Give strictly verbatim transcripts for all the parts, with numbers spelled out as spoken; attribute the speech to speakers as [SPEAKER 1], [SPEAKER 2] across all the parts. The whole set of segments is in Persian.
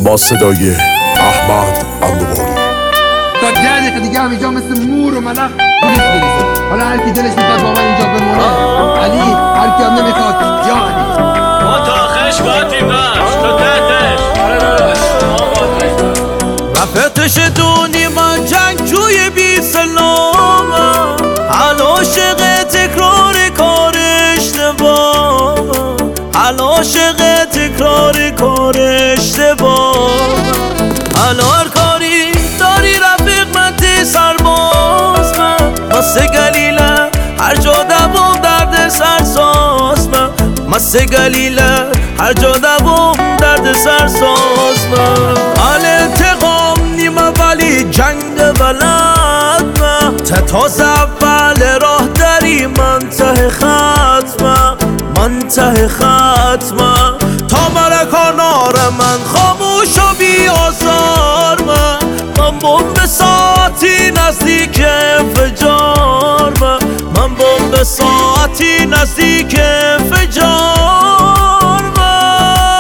[SPEAKER 1] با صدای احمد اندواری.
[SPEAKER 2] تا ده دقیقه دیگه هم اینجا مثل مور و ملخ پولیس میریزه. حالا هر کی دلش میخواد با من اینجا بمونه، علی هر کی هم نمیخواد یا علی.
[SPEAKER 3] ما تا آخرش باید بیمش تا تحتش. آره داداش
[SPEAKER 4] رفتش دونی من جنگجوی بی سلامم، حال عاشق تکرار کار اشتباه، حال عاشق تکرار کار اشتباه. حالا هر کاری داری رفیق من تی سرباز من، واسه گلیله هر جا دوام درد سرساز من، واسه گلیله هر جا دوام درد سرساز من. حال انتقام نیمه ولی جنگ بلد من، تتاز اول راه داری منتهی ختمه، منتهی ختمه. تا مرکانار من خاموش و بی آزار من، من بمب ساعتی نزدیک انفجار من، من بمب ساعتی نزدیک انفجار من.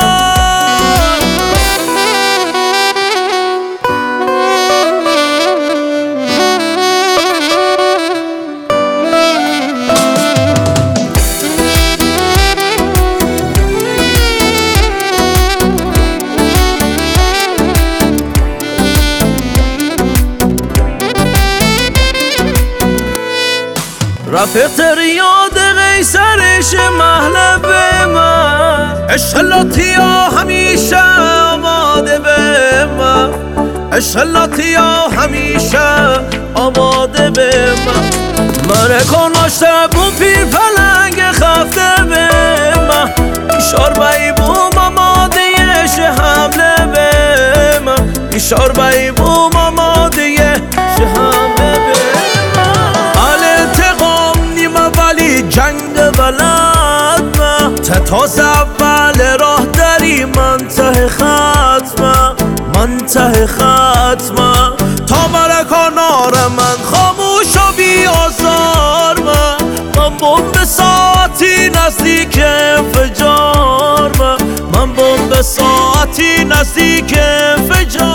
[SPEAKER 4] رفیق یاد قیصرش محله به من، اشلاتیا همیشه آماده به من، اشلاتیا همیشه آماده به من. مرکاناشته بون پیر پلنگ خفته به من، ایشار بایی بوم آماده شه حمله به من، ایشار بایی بوم آماده شه حمله به جنگ بلد من، تتاز اول راه داری منتهی ختمه، منتهی ختمه. تا مرکانار من خاموش و بی آزار من، من بمب ساعتی نزدیک انفجار من، من بمب ساعتی نزدیک انفجار.